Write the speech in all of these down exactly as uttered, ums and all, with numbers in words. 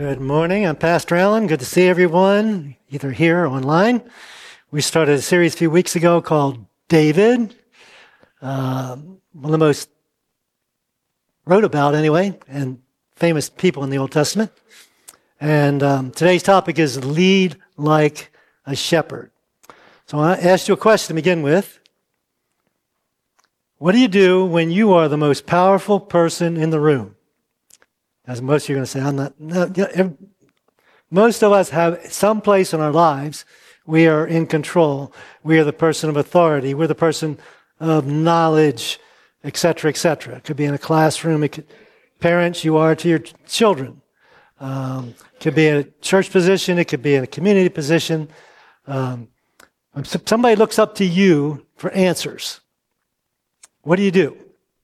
Good morning. I'm Pastor Allen. Good to see everyone, either here or online. We started a series a few weeks ago called David. Uh, one of the most wrote about, anyway, and famous people in the Old Testament. And um, today's topic is lead like a shepherd. So I asked you a question to begin with. What do you do when you are the most powerful person in the room? As most of you are going to say, I'm not. No, most of us have some place in our lives we are in control. We are the person of authority. We're the person of knowledge, et cetera, et cetera. It could be in a classroom. It could, parents, you are to your children. Um, it could be in a church position. It could be in a community position. Um, somebody looks up to you for answers. What do you do?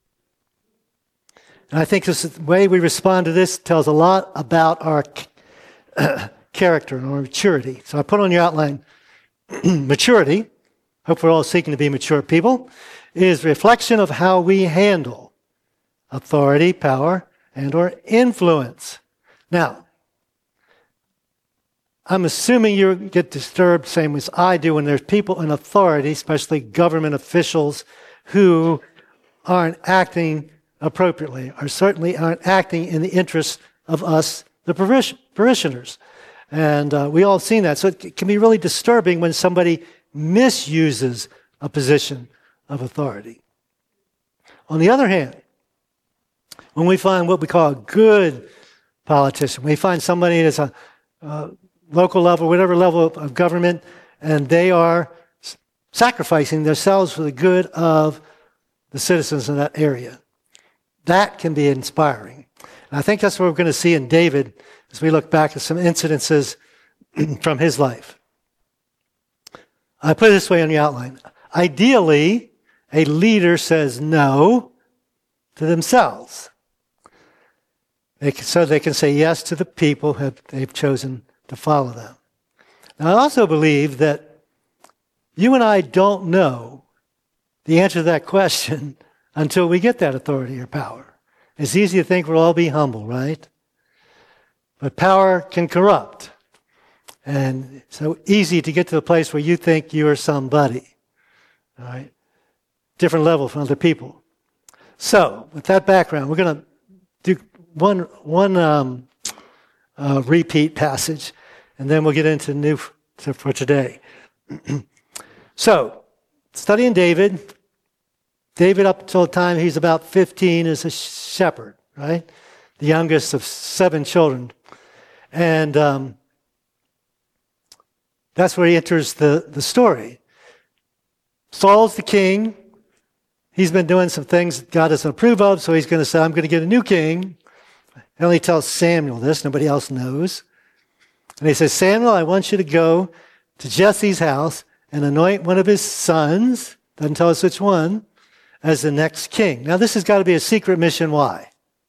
And I think this is, the way we respond to this tells a lot about our uh, character and our maturity. So I put on your outline, maturity, hope we're all seeking to be mature people, is reflection of how we handle authority, power, and or influence. Now, I'm assuming you get disturbed, same as I do, when there's people in authority, especially government officials, who aren't acting appropriately, or certainly aren't acting in the interests of us, the parishioners. And uh, we all have seen that. So it can be really disturbing when somebody misuses a position of authority. On the other hand, when we find what we call a good politician, we find somebody that's a uh, local level, whatever level of, of government, and they are s- sacrificing themselves for the good of the citizens in that area. That can be inspiring. And I think that's what we're going to see in David as we look back at some incidences from his life. I put it this way on the outline. Ideally, a leader says no to themselves. They can, so they can say yes to the people who they've chosen to follow them. Now, I also believe that you and I don't know the answer to that question until we get that authority or power. It's easy to think we'll all be humble, right? But power can corrupt. And it's so easy to get to the place where you think you're somebody. All right? Different level from other people. So, with that background, we're going to do one, one um, uh, repeat passage, and then we'll get into new f- for today. So, studying David. David, up until the time he's about fifteen, is a shepherd, right? The youngest of seven children. And um, that's where he enters the, the story. Saul's the king. He's been doing some things that God doesn't approve of, so he's going to say, I'm going to get a new king. He only tells Samuel this. Nobody else knows. And he says, Samuel, I want you to go to Jesse's house and anoint one of his sons. Doesn't tell us which one. As the next king. Now, this has got to be a secret mission. Why?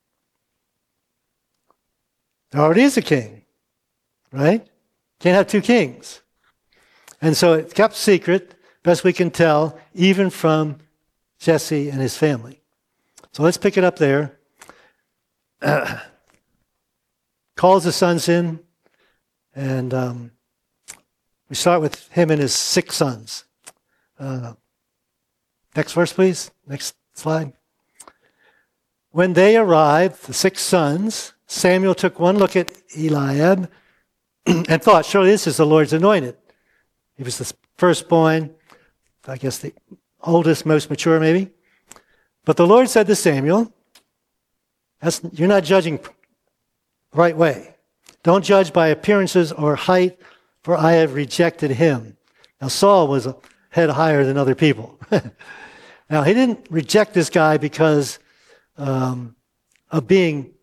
There already is a king, right? Can't have two kings. And so it's kept secret, best we can tell, even from Jesse and his family. So let's pick it up there. Uh, calls the sons in, and um, we start with him and his six sons. Uh, Next verse, please. Next slide. When they arrived, the six sons, Samuel took one look at Eliab and thought, surely this is the Lord's anointed. He was the firstborn, I guess the oldest, most mature maybe. But the Lord said to Samuel, That's, you're not judging the right way. Don't judge by appearances or height, for I have rejected him. Now Saul was a head higher than other people. Now, he didn't reject this guy because um, of being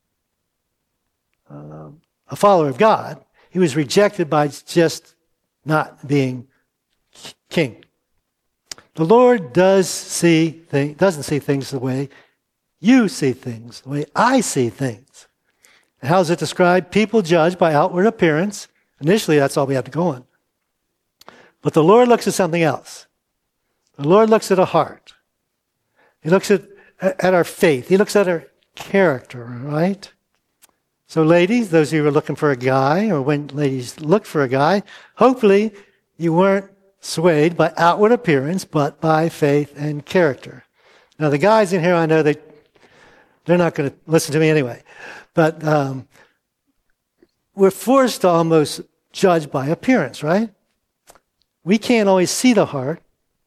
uh, a follower of God. He was rejected by just not being king. The Lord does see things, doesn't see things the way you see things, the way I see things. And how is it described? People judge by outward appearance. Initially, that's all we have to go on. But the Lord looks at something else. The Lord looks at a heart. He looks at, at our faith. He looks at our character, right? So ladies, those of you who are looking for a guy, or when ladies look for a guy, hopefully you weren't swayed by outward appearance, but by faith and character. Now the guys in here, I know they, they're not going to listen to me anyway. But um, we're forced to almost judge by appearance, right? We can't always see the heart.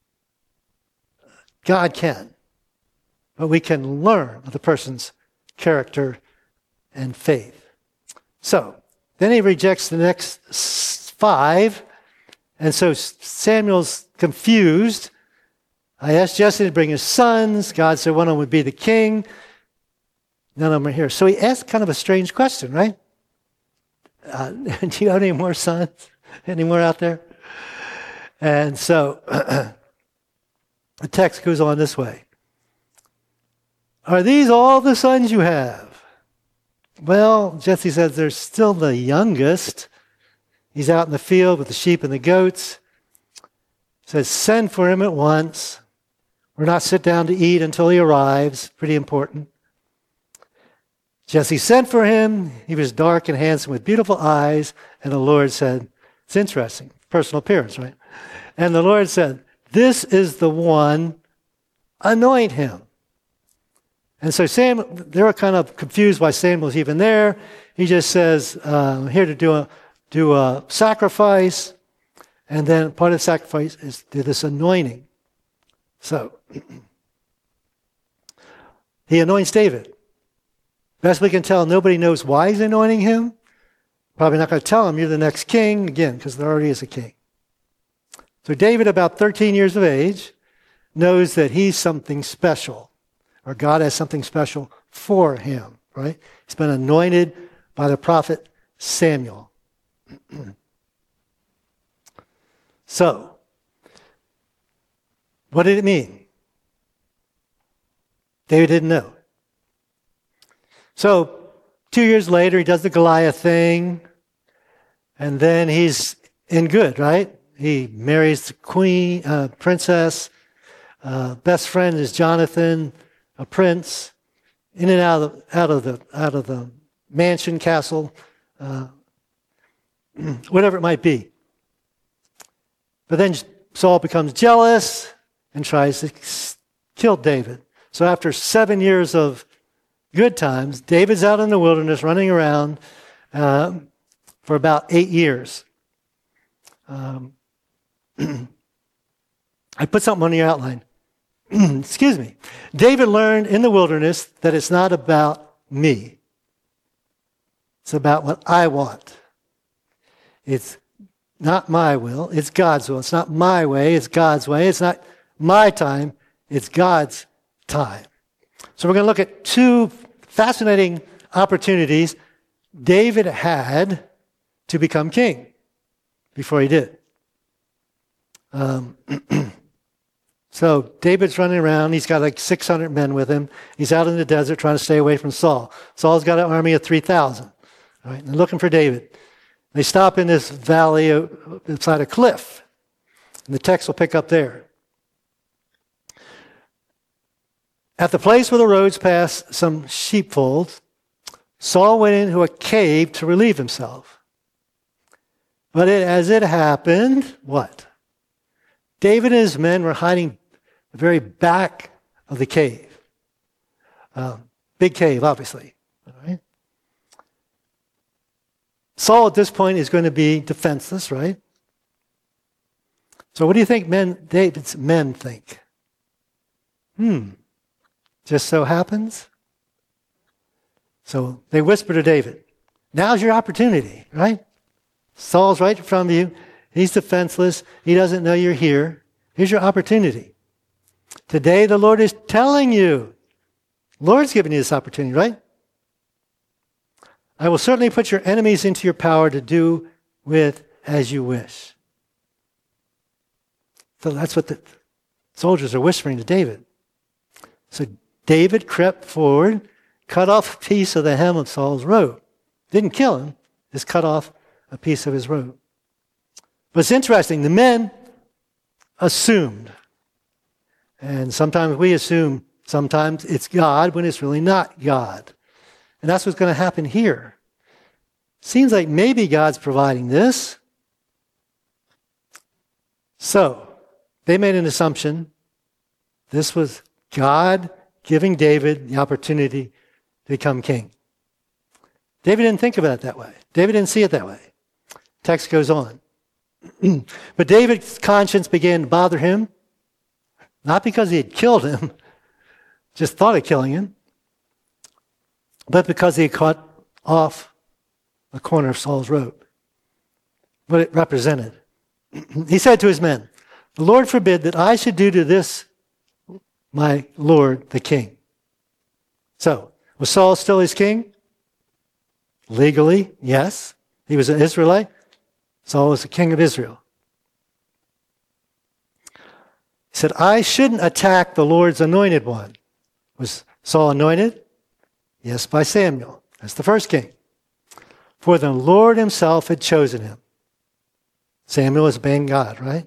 God can. But we can learn of the person's character and faith. So, then he rejects the next five. And so Samuel's confused. I asked Jesse to bring his sons. God said one of them would be the king. None of them are here. So he asked kind of a strange question, right? Uh, do you have any more sons? Any more out there? And so the text goes on this way. Are these all the sons you have? Well, Jesse says they're still the youngest. He's out in the field with the sheep and the goats. He says, send for him at once. We're not sit down to eat until he arrives. Pretty important. Jesse sent for him. He was dark and handsome with beautiful eyes. And the Lord said, it's interesting, personal appearance, right? And the Lord said, this is the one, anoint him. And so Sam, they were kind of confused why Samuel's even there. He just says, uh, I'm here to do a, do a sacrifice. And then part of the sacrifice is do this anointing. So, he anoints David. Best we can tell, nobody knows why he's anointing him. Probably not going to tell him you're the next king, again, because there already is a king. So David, about thirteen years of age, knows that he's something special, or God has something special for him, right? He's been anointed by the prophet Samuel. So, what did it mean? David didn't know. So, two years later, he does the Goliath thing, and then he's in good, right? He marries the queen, uh, princess. Uh, best friend is Jonathan, a prince, in and out of the, out of the out of the mansion, castle, uh, whatever it might be. But then Saul becomes jealous and tries to kill David. So after seven years of good times, David's out in the wilderness running around uh, for about eight years. Um, I put something on your outline. Excuse me. David learned in the wilderness that it's not about me. It's about what I want. It's not my will, it's God's will. It's not my way, it's God's way. It's not my time, it's God's time. So we're going to look at two fascinating opportunities David had to become king before he did. Um, so David's running around. He's got like six hundred men with him. He's out in the desert trying to stay away from Saul. Saul's got an army of three thousand. Right? And they're looking for David. They stop in this valley beside a cliff. And the text will pick up there. At the place where the roads pass some sheepfolds, Saul went into a cave to relieve himself. But it, as it happened, what? David and his men were hiding the very back of the cave. Um, big cave, obviously. All right? Saul at this point is going to be defenseless, right? So what do you think men, David's men think? Hmm. Just so happens. So they whisper to David, now's your opportunity, right? Saul's right in front of you. He's defenseless. He doesn't know you're here. Here's your opportunity. Today the Lord is telling you. Lord's giving you this opportunity, right? I will certainly put your enemies into your power to do with as you wish. So that's what the soldiers are whispering to David. So David crept forward, cut off a piece of the hem of Saul's robe. Didn't kill him, just cut off a piece of his robe. But it's interesting, the men assumed. And sometimes we assume sometimes it's God when it's really not God. And that's what's going to happen here. Seems like maybe God's providing this. So, they made an assumption. This was God giving David the opportunity to become king. David didn't think about it that way. David didn't see it that way. Text goes on. But David's conscience began to bother him, not because he had killed him, just thought of killing him, but because he had cut off a corner of Saul's robe, what it represented. He said to his men, "The Lord forbid that I should do to this my Lord the king." So, was Saul still his king? Legally, yes. He was an Israelite. Saul was the king of Israel. He said, I shouldn't attack the Lord's anointed one. Was Saul anointed? Yes, by Samuel. That's the first king. For the Lord himself had chosen him. Samuel was obeying God, right?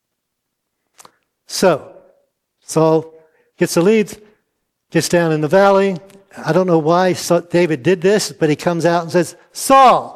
So, Saul gets the lead, gets down in the valley. I don't know why David did this, but he comes out and says, Saul,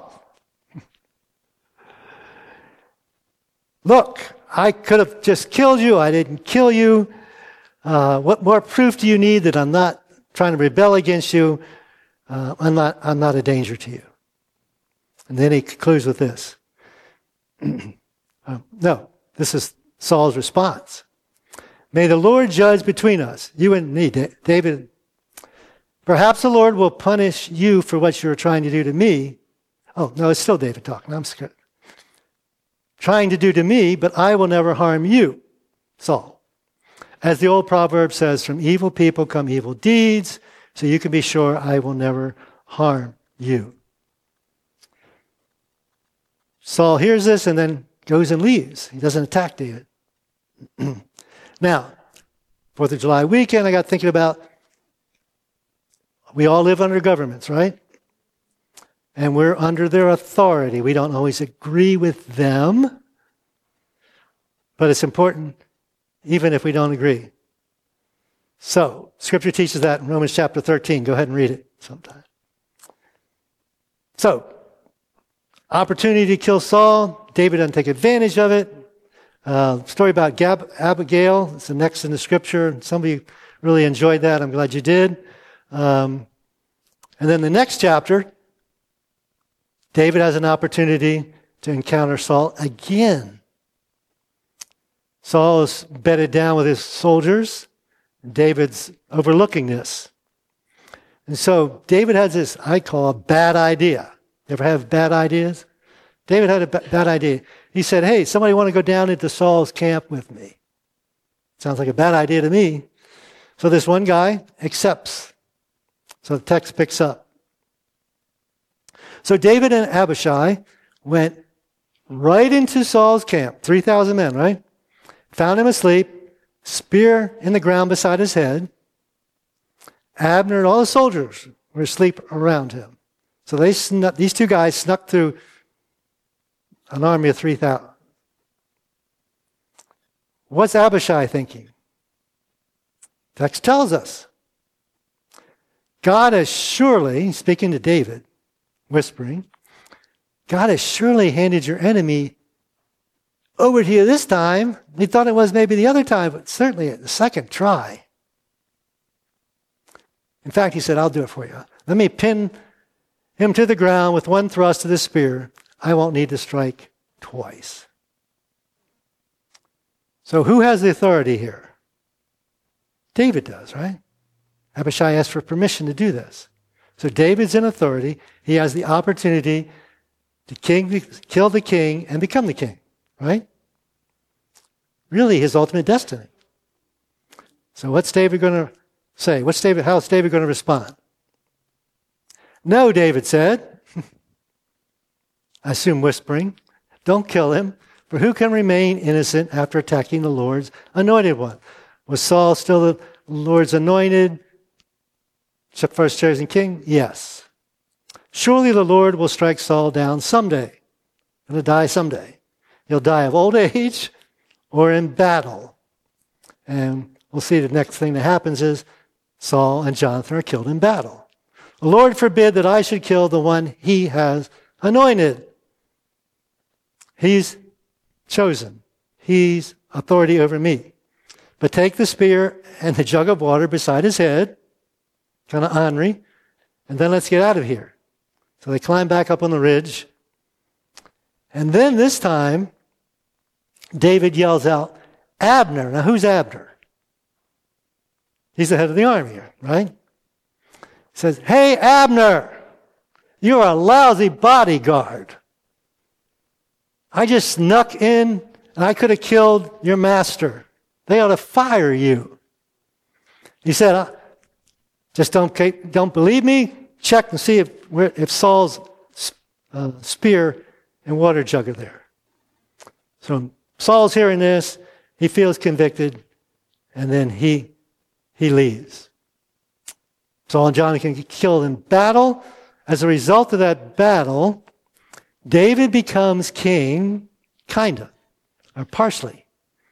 look, I could have just killed you. I didn't kill you. Uh, what more proof do you need that I'm not trying to rebel against you? Uh, I'm not, I'm not a danger to you. And then he concludes with this. uh, no, this is Saul's response. May the Lord judge between us, you and me, David. Perhaps the Lord will punish you for what you were trying to do to me. Oh, no, it's still David talking. I'm scared. Trying to do to me, but I will never harm you, Saul. As the old proverb says, from evil people come evil deeds, so you can be sure I will never harm you. Saul hears this and then goes and leaves. He doesn't attack David. Now, fourth of July weekend, I got thinking about, we all live under governments, right? And we're under their authority. We don't always agree with them, but it's important even if we don't agree. So, Scripture teaches that in Romans chapter thirteen. Go ahead and read it sometime. So, opportunity to kill Saul. David doesn't take advantage of it. Uh, story about Gab- Abigail. It's the next in the Scripture. Some of you really enjoyed that. I'm glad you did. Um, and then the next chapter, David has an opportunity to encounter Saul again. Saul is bedded down with his soldiers. David's overlooking this. And so David has this, I call a bad idea. You ever have bad ideas? David had a b- bad idea. He said, hey, somebody want to go down into Saul's camp with me? Sounds like a bad idea to me. So this one guy accepts. So the text picks up. So David and Abishai went right into Saul's camp, three thousand men, right? Found him asleep, spear in the ground beside his head. Abner and all the soldiers were asleep around him. So they snuck, these two guys snuck through an army of three thousand. What's Abishai thinking? Text tells us. God has surely, speaking to David, whispering, God has surely handed your enemy over to you this time. He thought it was maybe the other time, but certainly the second try. In fact, he said, I'll do it for you. Let me pin him to the ground with one thrust of the spear. I won't need to strike twice. So who has the authority here? David does, right? Abishai asked for permission to do this. So David's in authority. He has the opportunity to king, kill the king and become the king, right? Really his ultimate destiny. So what's David going to say? What's David? How's David going to respond? No, David said. I assume whispering. Don't kill him, for who can remain innocent after attacking the Lord's anointed one? Was Saul still the Lord's anointed, first chosen king? Yes. Surely the Lord will strike Saul down someday. He'll die someday. He'll die of old age or in battle. And we'll see the next thing that happens is Saul and Jonathan are killed in battle. The Lord forbid that I should kill the one he has anointed. He's chosen. He's authority over me. But take the spear and the jug of water beside his head, kind of ornery, and then let's get out of here. So they climb back up on the ridge. And then this time, David yells out, Abner. Now who's Abner? He's the head of the army, right? He says, hey, Abner, you're a lousy bodyguard. I just snuck in and I could have killed your master. They ought to fire you. He said, just don't, don't believe me? Check and see if, if Saul's uh, spear and water jug are there. So Saul's hearing this. He feels convicted. And then he, he leaves. Saul and Jonathan get killed in battle. As a result of that battle, David becomes king, kind of, or partially.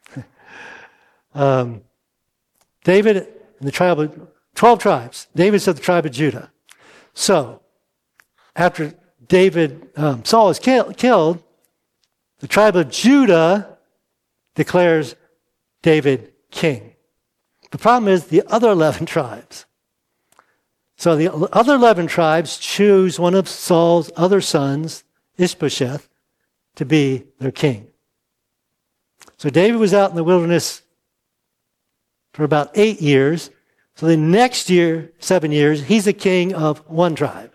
um, David and the tribe of, twelve tribes. David's of the tribe of Judah. So, after David, um, Saul is kill, killed, the tribe of Judah declares David king. The problem is the other eleven tribes. So the other eleven tribes choose one of Saul's other sons, Ishbosheth, to be their king. So David was out in the wilderness for about eight years. So the next year, seven years, he's the king of one tribe.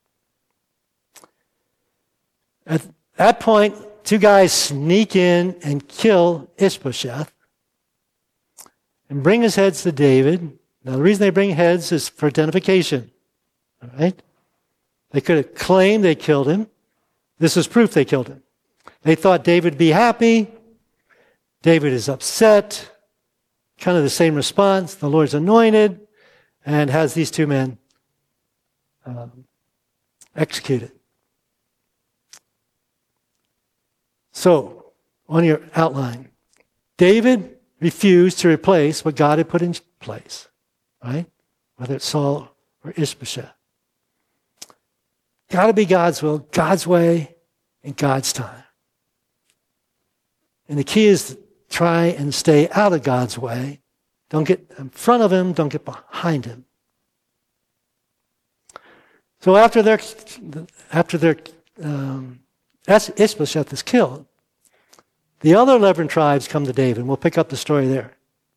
At that point, two guys sneak in and kill Ishbosheth and bring his heads to David. Now, the reason they bring heads is for identification. All right? They could have claimed they killed him. This is proof they killed him. They thought David would be happy. David is upset. Kind of the same response. The Lord's anointed and has these two men um, executed. So, on your outline, David refused to replace what God had put in place. Right? Whether it's Saul or Ishbosheth. Got to be God's will, God's way, in God's time. And the key is to try and stay out of God's way. Don't get in front of him, don't get behind him. So after their after their um, Ishbosheth is killed, the other eleven tribes come to David, and we'll pick up the story there.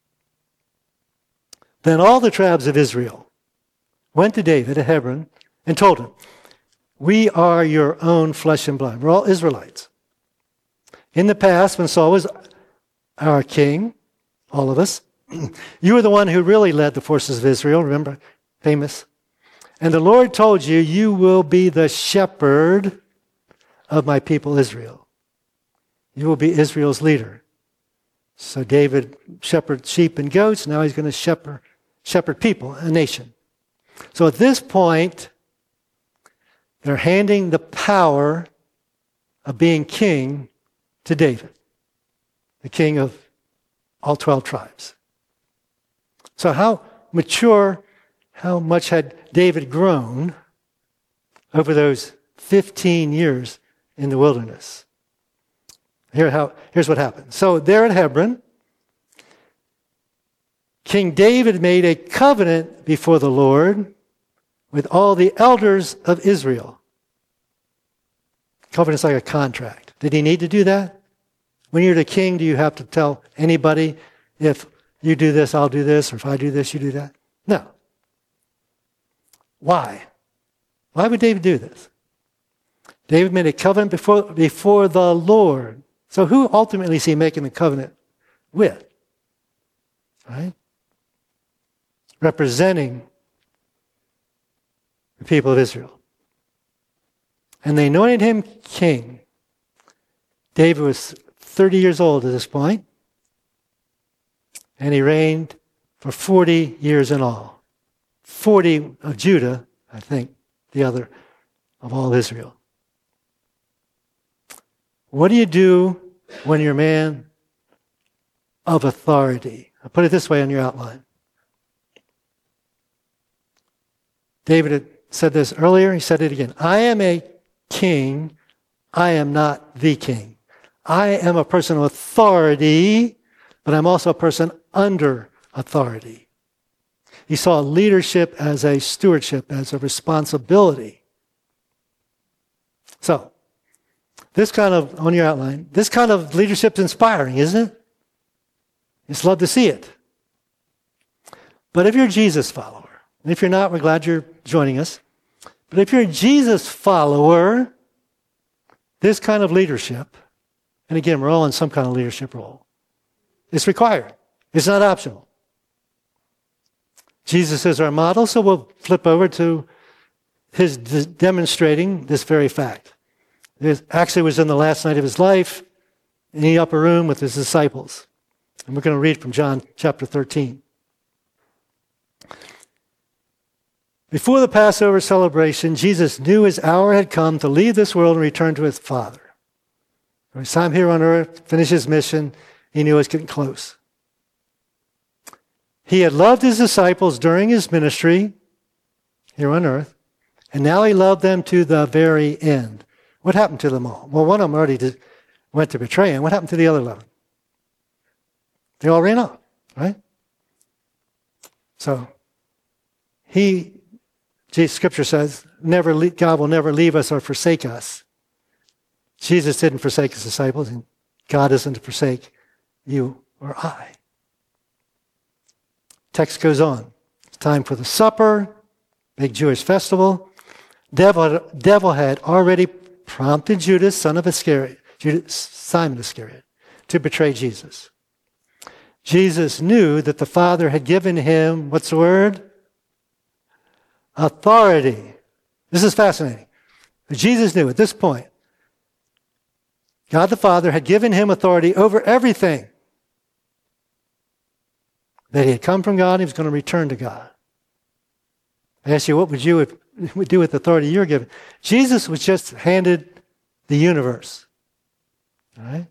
Then all the tribes of Israel went to David at Hebron and told him, we are your own flesh and blood. We're all Israelites. In the past, when Saul was our king, all of us, you were the one who really led the forces of Israel, remember? Famous. And the Lord told you, you will be the shepherd of my people Israel. You will be Israel's leader. So David shepherded sheep and goats. Now he's going to shepherd shepherd people, a nation. So at this point, they're handing the power of being king to David, the king of all twelve tribes. So how mature, how much had David grown over those fifteen years in the wilderness? Here how, here's what happened. So there at Hebron, King David made a covenant before the Lord with all the elders of Israel. Covenant's like a contract. Did he need to do that? When you're the king, do you have to tell anybody, if you do this, I'll do this, or if I do this, you do that? No. Why? Why would David do this? David made a covenant before, before the Lord. So who ultimately is he making the covenant with? Right? Representing the people of Israel. And they anointed him king. David was thirty years old at this point, and he reigned for forty years in all. forty of Judah, I think, the other of all Israel. What do you do when you're a man of authority? I'll put it this way on your outline. David had said this earlier, he said it again. I am a king. I am not the king. I am a person of authority, but I'm also a person under authority. He saw leadership as a stewardship, as a responsibility. So, this kind of, on your outline, this kind of leadership is inspiring, isn't it? It's love to see it. But if you're a Jesus follower, and if you're not, we're glad you're joining us. But if you're a Jesus follower, this kind of leadership, and again, we're all in some kind of leadership role, it's required. It's not optional. Jesus is our model, so we'll flip over to his d- demonstrating this very fact. It actually was in the last night of his life in the upper room with his disciples. And we're going to read from John chapter thirteen. Before the Passover celebration, Jesus knew his hour had come to leave this world and return to his Father. His time here on earth, finish his mission, he knew it was getting close. He had loved his disciples during his ministry here on earth, and now he loved them to the very end. What happened to them all? Well, one of them already did, went to betray him. What happened to the other eleven? They all ran off, right? So, he, Jesus, Scripture says, never le- God will never leave us or forsake us. Jesus didn't forsake his disciples, and God isn't to forsake you or I. Text goes on. It's time for the supper, big Jewish festival. Devil, devil had already prompted Judas, son of Iscariot, Judas, Simon Iscariot, to betray Jesus. Jesus knew that the Father had given him, what's the word? Authority. This is fascinating. But Jesus knew at this point, God the Father had given him authority over everything. That he had come from God, he was going to return to God. I ask you, what would you would do with the authority you're given? Jesus was just handed the universe. All right?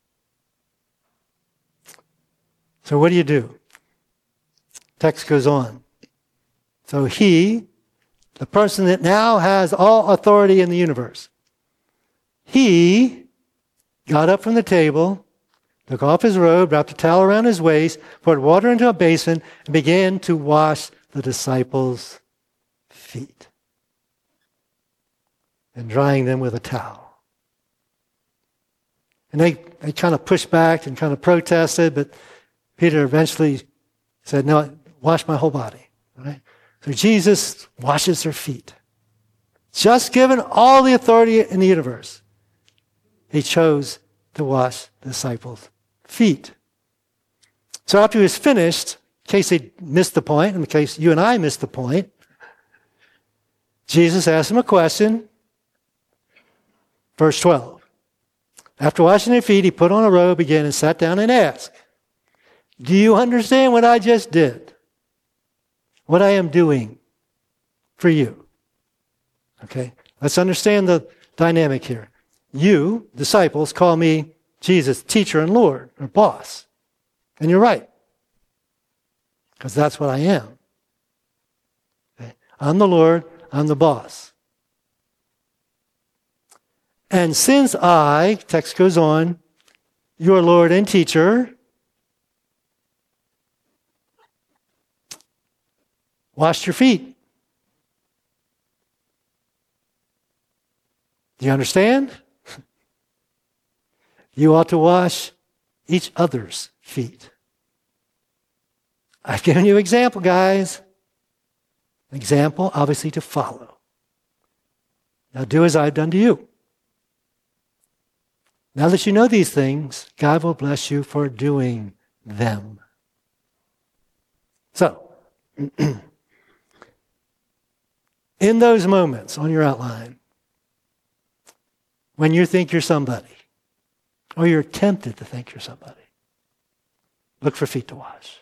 So what do you do? Text goes on. So he, the person that now has all authority in the universe, he got up from the table, took off his robe, wrapped a towel around his waist, poured water into a basin, and began to wash the disciples' feet, and drying them with a towel. And they, they kind of pushed back and kind of protested, but Peter eventually said, no, wash my whole body. Right? So Jesus washes their feet. Just given all the authority in the universe, he chose to wash the disciples' feet. So after he was finished, in case they missed the point, in case you and I missed the point, Jesus asked him a question. Verse twelve. After washing their feet, he put on a robe again and sat down and asked, do you understand what I just did? What I am doing for you? Okay, let's understand the dynamic here. You, disciples, call me Jesus, teacher and Lord, or boss. And you're right. Because that's what I am. Okay? I'm the Lord, I'm the boss. And since I, text goes on, your Lord and teacher, washed your feet. Do you understand? You ought to wash each other's feet. I've given you an example, guys. An example, obviously, to follow. Now do as I've done to you. Now that you know these things, God will bless you for doing them. So, in those moments on your outline, when you think you're somebody, or you're tempted to think you're somebody, look for feet to wash.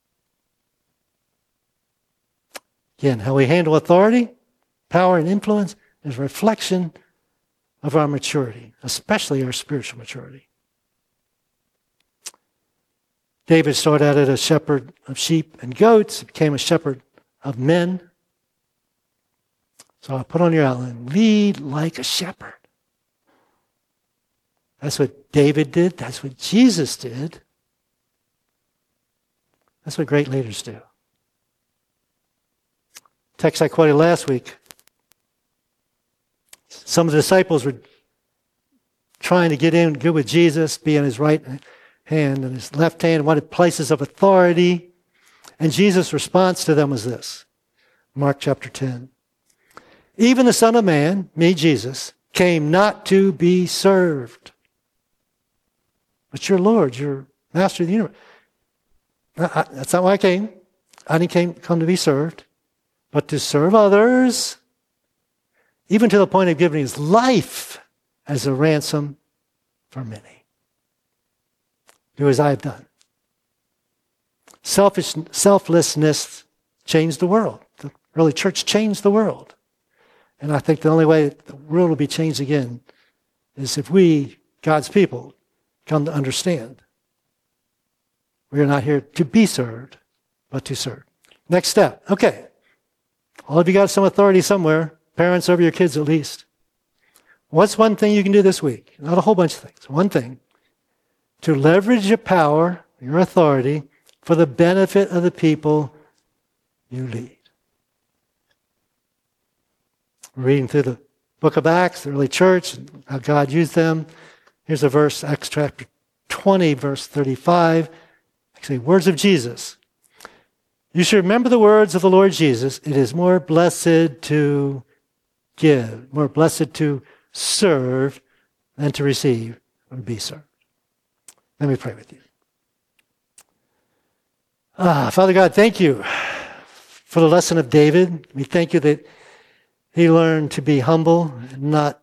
Again, how we handle authority, power, and influence is a reflection of our maturity, especially our spiritual maturity. David started out as a shepherd of sheep and goats, became a shepherd of men. So I'll put on your outline. Lead like a shepherd. That's what David did. That's what Jesus did. That's what great leaders do. Text I quoted last week. Some of the disciples were trying to get in good with Jesus, be on his right hand and his left hand, wanted places of authority. And Jesus' response to them was this. Mark chapter ten. Even the Son of Man, me, Jesus, came not to be served, but your Lord, your Master of the universe. That's not why I came. I didn't came, come to be served, but to serve others, even to the point of giving his life as a ransom for many. Do as I have done. Selfish, selflessness changed the world. The early church changed the world. And I think the only way the world will be changed again is if we, God's people, come to understand. We are not here to be served, but to serve. Next step. Okay. All of you got some authority somewhere. Parents over your kids at least. What's one thing you can do this week? Not a whole bunch of things. One thing. To leverage your power, your authority, for the benefit of the people you lead. We're reading through the book of Acts, the early church, and how God used them. Here's a verse, Acts chapter twenty, verse thirty-five. Actually, words of Jesus. You should remember the words of the Lord Jesus. It is more blessed to give, more blessed to serve than to receive or be served. Let me pray with you. Ah, Father God, thank you for the lesson of David. We thank you that he learned to be humble and not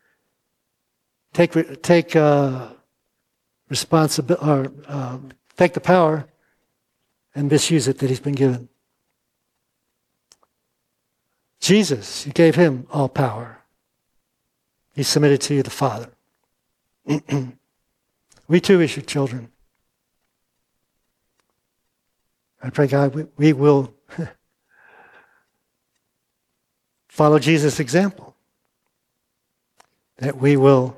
take take uh, responsibility or um, take the power and misuse it that he's been given. Jesus, you gave him all power. He submitted to you, the Father. We too is your children. I pray, God, we, we will follow Jesus' example. That we will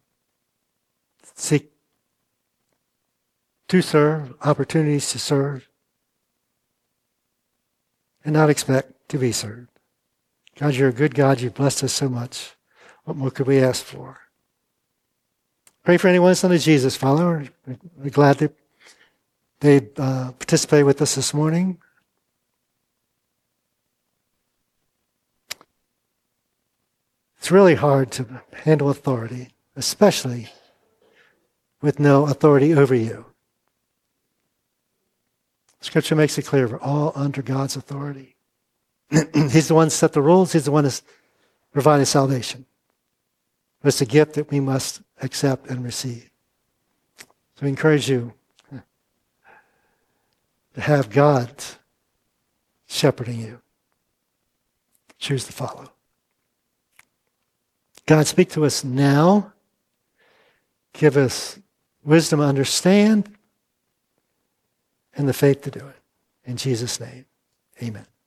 seek to serve, opportunities to serve, and not expect to be served. God, you're a good God. You've blessed us so much. What more could we ask for? Pray for anyone that's not a Jesus follower. We're glad that they uh, participated with us this morning. It's really hard to handle authority, especially with no authority over you. Scripture makes it clear we're all under God's authority. He's the one that set the rules. He's the one that's provided salvation. But it's a gift that we must accept and receive. So I encourage you to have God shepherding you. Choose to follow. God, speak to us now. Give us wisdom to understand and the faith to do it. In Jesus' name, amen.